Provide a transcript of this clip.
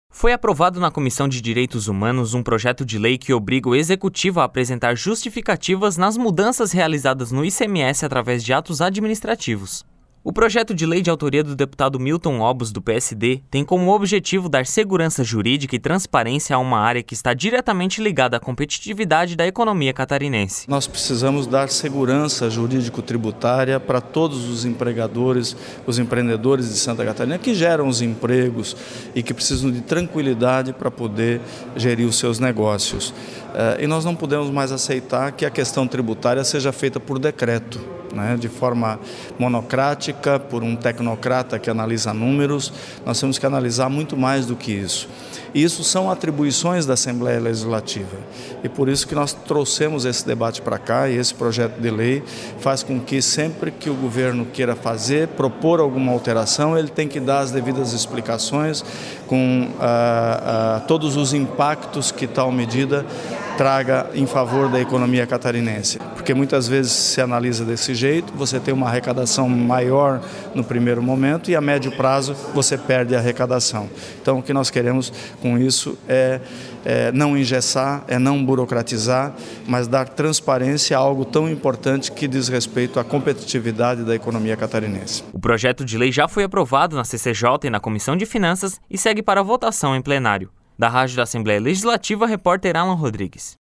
Foi aprovado na Comissão de Direitos Humanos um projeto de lei que obriga o Executivo a apresentar justificativas nas mudanças realizadas no ICMS através de atos administrativos. O projeto de lei de autoria do deputado Milton Obos, do PSD, tem como objetivo dar segurança jurídica e transparência a uma área que está diretamente ligada à competitividade da economia catarinense. Nós precisamos dar segurança jurídico-tributária para todos os empregadores, os empreendedores de Santa Catarina que geram os empregos e que precisam de tranquilidade para poder gerir os seus negócios. E nós não podemos mais aceitar que a questão tributária seja feita por decreto, de forma monocrática, por um tecnocrata que analisa números. Nós temos que analisar muito mais do que isso. E isso são atribuições da Assembleia Legislativa. E por isso que nós trouxemos esse debate para cá, e esse projeto de lei faz com que sempre que o governo queira propor alguma alteração, ele tem que dar as devidas explicações com todos os impactos que tal medida traga em favor da economia catarinense. Porque muitas vezes se analisa desse jeito, você tem uma arrecadação maior no primeiro momento e a médio prazo você perde a arrecadação. Então o que nós queremos com isso é não engessar, é não burocratizar, mas dar transparência a algo tão importante que diz respeito à competitividade da economia catarinense. O projeto de lei já foi aprovado na CCJ e na Comissão de Finanças e segue para votação em plenário. Da Rádio da Assembleia Legislativa, repórter Alan Rodrigues.